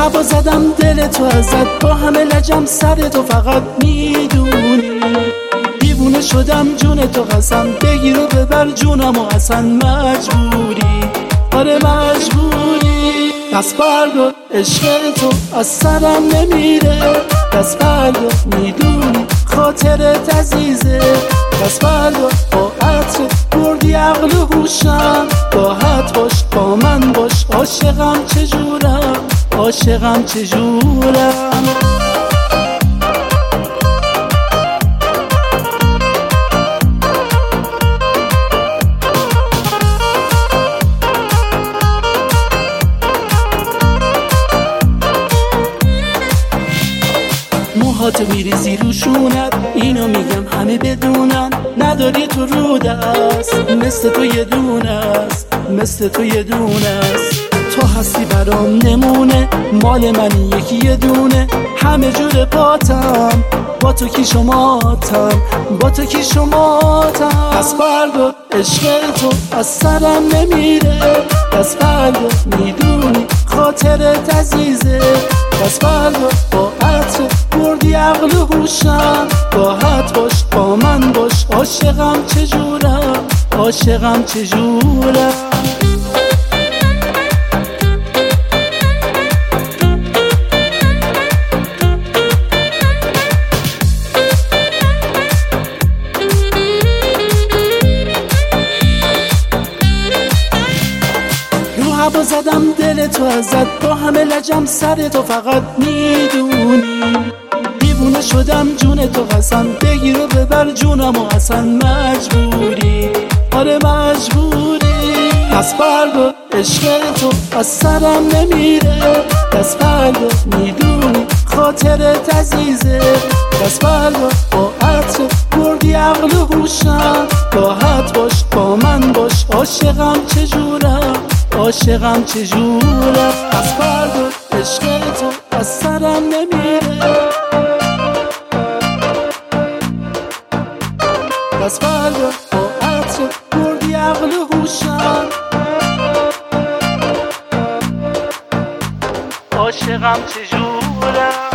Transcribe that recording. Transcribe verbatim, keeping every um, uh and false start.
هوا زدم دل تو ازت، با همه لجم سر تو فقط میدونی. دیوونه شدم جون تو قسم، بگیر و ببر جونم و اصلا مجبوری، آره مجبوری. دست بردار عشق تو از سرم نمیره، دست بردار میدونی خاطرت عزیزه. دست بردار با عطر بردی عقل و هوشم، راحت باش با من باش، عاشقم چجورم عاشقم چجورم. موهاتو میریزی روشونت، اینو میگم همه بدونن، نداری تو رو دست، مثل تو یه دونه است، مثل تو یه دونه است. تو هستی برام نمونه، مال منی یکی یه دونه، همه جور پاتم با تو کی شماتم، با تو کی شماتم. دست بردار عشق تو از سرم نمیره، دست بردار میدونی خاطرت عزیزه. دست بردار با عطر بردی عقل و هوشم، راحت باش با من باش، عاشقم چجورم عاشقم چجورم. هوا زدم دل تو ازت، با همه لجم سر تو فقط میدونی. دیوونه شدم جون تو قسم، بگیر و ببر جونم و اصلا مجبوری، آره مجبوری. دست بردار عشق تو از سرم نمیره، دست بردار میدونی خاطرت عزیزه. دست بردار با عطر بردی عقل و هوشم، راحت باش با من باش، عاشقم چجورم عاشقم چجورم. دست بردار عشق تو از سرم نمیره، دست بردار با عطر بردی عقل و هوشم، عاشقم چجورم.